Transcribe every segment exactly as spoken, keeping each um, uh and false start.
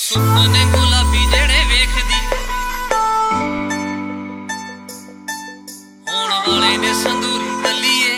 ਸੁਪਨੇ ਗੁਲਾਬੀ ਜਿਹੜੇ ਵੇਖਦੀ ਹੋਣ ਵਾਲੇ ਨੇ ਸੰਦੂਰੀ ਬੱਲੀਏ।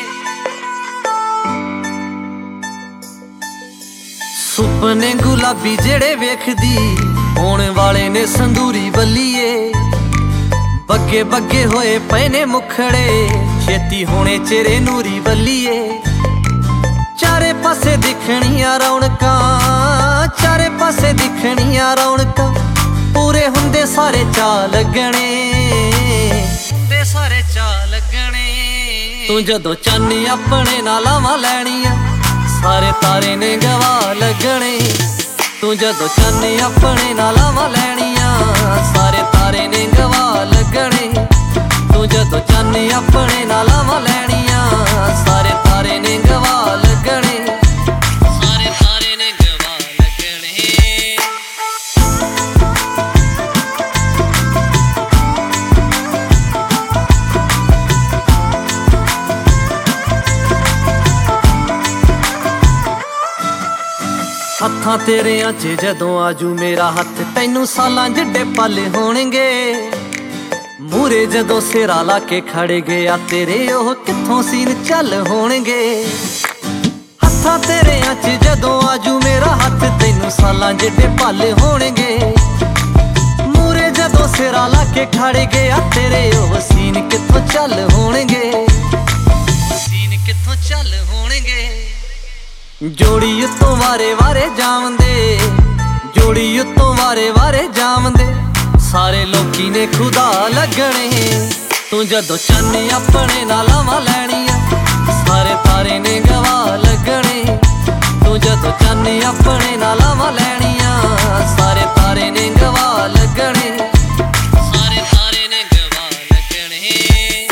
ਸੁਪਨੇ ਗੁਲਾਬੀ ਜਿਹੜੇ ਵੇਖਦੀ ਹੋਣ ਵਾਲੇ ਨੇ ਸੰਦੂਰੀ ਬੱਲੀਏ। ਬੱਗੇ ਬੱਗੇ ਹੋਏ ਪਏ ਨੇ ਮੁਖੜੇ ਛੇਤੀ ਹੋਣੇ ਚਿਹਰੇ ਨੂਰੀ ਬੱਲੀਏ। ਚਾਰੇ ਪਾਸੇ ਦਿਖਣੀਆਂ ਰੌਣਕਾਂ, ਚਾਰੇ ਪਾਸੇ ਦਿਖਣੀਆਂ ਰੌਣਕਾਂ, ਪੂਰੇ ਹੁੰਦੇ ਸਾਰੇ ਚਾਅ ਲੱਗਣੇ, ਤੇ ਸਾਰੇ ਚਾਅ ਲੱਗਣੇ। ਤੂੰ ਜਦੋਂ ਚਾਹਨੀ ਆਪਣੇ ਨਾਲ ਲਾਵਾਂ ਲੈਣੀਆਂ, ਸਾਰੇ ਤਾਰੇ ਨੇ ਗਵਾ ਲੱਗਣੇ। ਤੂੰ ਜਦੋਂ ਚਾਹਨੀ ਆਪਣੇ ਨਾਲ ਲਾਵਾਂ ਲੈਣੀਆਂ, ਸਾਰੇ ਤਾਰੇ ਨੇ ਗਵਾ ਲੱਗਣੇ। ਤੂੰ ਜਦੋਂ ਚਾਹਨੀ ਆਪਣੇ ਨਾਲ ਲਾਵਾਂ ਲੈਣੀਆਂ, ਸਾਰੇ ਤਾਰੇ ਨੇ ਗਵਾ ਲੱਗਣੇ, ਸਾਰੇ ਤਾਰੇ ਨੇ ਗਵਾ ਲੱਗਣੇ। ਹੱਥਾਂ ਤੇਰਿਆਂ 'ਚ ਜਦੋਂ ਆਜੂ ਮੇਰਾ ਹੱਥ, ਤੈਨੂੰ ਸਾਲਾਂ ਜਿੱਡੇ ਪਲ ਹੋਣਗੇ। ਮੂਰੇ ਜਦੋਂ ਸਿਰਾ ਲਾ ਕੇ ਖੜੇ ਗਿਆ ਤੇਰੇ, ਉਹ ਕਿੱਥੋਂ ਸੀਨ ਚੱਲ ਹੋਣਗੇ। ਹੱਥਾਂ ਤੇਰਿਆਂ 'ਚ ਜਦੋਂ ਆਜੂ ਮੇਰਾ ਹੱਥ, ਤੈਨੂੰ ਸਾਲਾਂ ਜਿੱਡੇ ਪਲ ਹੋਣਗੇ। ਮੂਰੇ ਜਦੋਂ ਸਿਰਾ ਲਾ ਕੇ ਖੜੇ ਗਿਆ ਤੇਰੇ, ਉਹ ਸੀਨ ਕਿੱਥੋਂ ਚੱਲ ਹੋਣਗੇ, ਸੀਨ ਕਿੱਥੋਂ ਚੱਲ ਹੋਣਗੇ। ਜੋੜੀ ਉੱਤੋਂ ਵਾਰੇ ਵਾਰੇ ਜਾਵੰਦੇ, ਜੋੜੀ ਉੱਤੋਂ ਵਾਰੇ ਵਾਰੇ ਜਾਵੰਦੇ, ਸਾਰੇ ਲੋਕੀ ਨੇ ਖੁਦਾ ਲੱਗਣੇ। ਤੂੰ ਜਦੋਂ ਚਾਹਨੀ ਆਪਣੇ ਨਾਲ ਲਾਵਾਂ ਲੈਣੀਆਂ, ਸਾਰੇ ਤਾਰੇ ਨੇ ਗਵਾ ਲੱਗਣੇ। ਤੂੰ ਜਦੋਂ ਚਾਹਨੀ ਆਪਣੇ ਨਾਲ ਲਾਵਾਂ ਲੈਣੀਆਂ, ਸਾਰੇ ਤਾਰੇ ਨੇ ਗਵਾ ਲੱਗਣੇ, ਸਾਰੇ ਤਾਰੇ ਨੇ ਗਵਾ ਲੱਗਣੇ।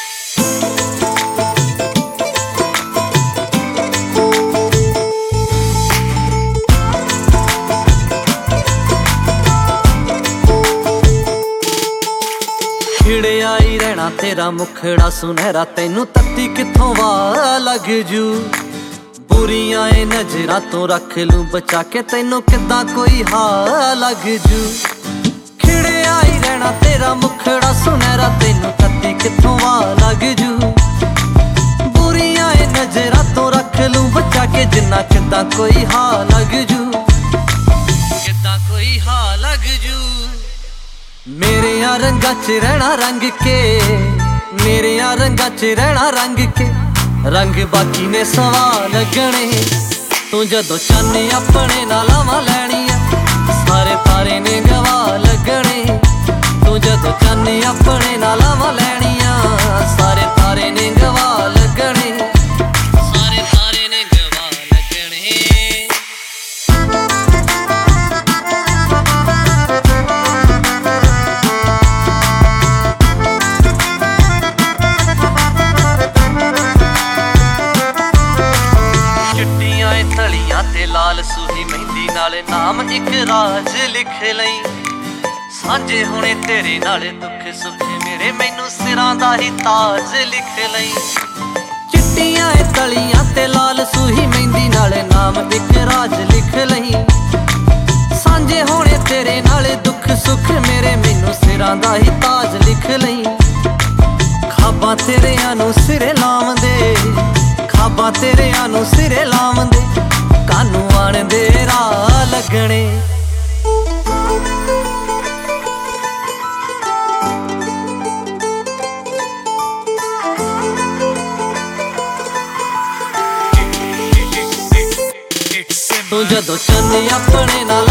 ਖਿੜਿਆ ਹੀ ਰਹਿਣਾ ਤੇਰਾ ਮੁਖੜਾ ਸੁਨਹਿਰਾ, ਤੈਨੂੰ ਤੱਤੀ ਕਿੱਥੋਂ ਵਾ ਲੱਗ ਜੂ। ਬੁਰੀਆਂ ਏ ਨਜ਼ਰਾਂ ਤੋਂ ਰੱਖ ਲੂੰ ਬਚਾ ਕੇ, ਤੈਨੂੰ ਕਿੱਦਾਂ ਕੋਈ ਹਾ ਲੱਗ ਜੂ। ਖਿੜਿਆ ਹੀ ਰਹਿਣਾ ਤੇਰਾ ਮੁਖੜਾ ਸੁਨਹਿਰਾ, ਤੈਨੂੰ ਤੱਤੀ ਕਿੱਥੋਂ ਵਾ ਲੱਗ ਜੂ। ਬੁਰੀਆਂ ਏ ਨਜ਼ਰਾਂ ਤੋਂ ਰੱਖ ਲੂੰ ਬਚਾ ਕੇ, ਜਿੰਨਾ ਕਿੱਦਾਂ ਕੋਈ ਹਾ ਲੱਗ ਜੂ, ਕਿੱਦਾਂ ਕੋਈ ਹਾ ਲੱਗ ਜੂ। ਮੇਰਿਆਂ ਰੰਗਾਂ 'ਚ ਰਹਿਣਾ ਰੰਗ ਕੇ, ਮੇਰਿਆਂ ਰੰਗਾਂ 'ਚ ਰਹਿਣਾ ਰੰਗ ਕੇ, ਰੰਗ ਬਾਕੀ ਨੇ ਸਵਾ ਲੱਗਣੇ। ਤੂੰ ਜਦੋਂ ਚਾਹਨੀ ਆਪਣੇ ਨਾਲ ਲਾਵਾਂ ਲੈਣੀਆਂ, ਸਾਰੇ ਤਾਰੇ ਨੇ ਗਵਾ ਲੱਗਣੇ। ਤੂੰ ਜਦੋਂ ਚਾਹਨੀ ਆਪਣੇ ਨਾਲ ਲਾਵਾਂ ਲੈਣੀਆਂ, ਸਾਰੇ ਤਾਰੇ ਨੇ ਗਵਾ ਲੱਗਣੇ, ਸਾਰੇ ਤਾਰੇ ਨੇ ਗਵਾ ਲੱਗਣੇ। ਚਿੱਟੀਆਂ ਏ ਤਲੀਆਂ ਤੇ ਲਾਲ ਸੂਹੀ ਮਹਿੰਦੀ ਨਾਲ ਨਾਮ ਇੱਕ ਰਾਜ ਲਿਖ ਲਈ। ਸਾਂਝੇ ਹੋਣੇ ਤੇਰੇ ਨਾਲ ਦੁੱਖ ਸੁੱਖ ਮੇਰੇ, ਮੈਨੂੰ ਸਿਰਾਂ ਦਾ ਹੀ ਤਾਜ ਲਿਖ ਲਈ। ਚਿੱਟੀਆਂ ਏ ਤਲੀਆਂ ਤੇ ਲਾਲ ਸੂਹੀ ਮਹਿੰਦੀ ਨਾਲ ਨਾਮ ਇੱਕ ਰਾਜ ਲਿਖ ਲਈ। ਸਾਂਝੇ ਹੋਣੇ ਤੇਰੇ ਨਾਲ ਦੁੱਖ ਸੁੱਖ ਮੇਰੇ, ਮੈਨੂੰ ਸਿਰਾਂ ਦਾ ਹੀ ਤਾਜ ਲਿਖ ਲਈ। ਖਾਬਾਂ ਤੇਰਿਆਂ ਨੂੰ ਸਿਰੇ ਲਾਵੰਦੇ, ਖਾਬਾਂ ਤੇਰਿਆਂ ਨੂੰ ਸਿਰੇ ਲਾਵੰਦੇ, ਕਾਨੂੰ ਆਣ ਦੇ ਰਾਹ ਲੱਗਣੇ। ਤੂੰ ਜਦੋਂ ਚਾਹਨੀ ਆਪਣੇ ਨਾਲ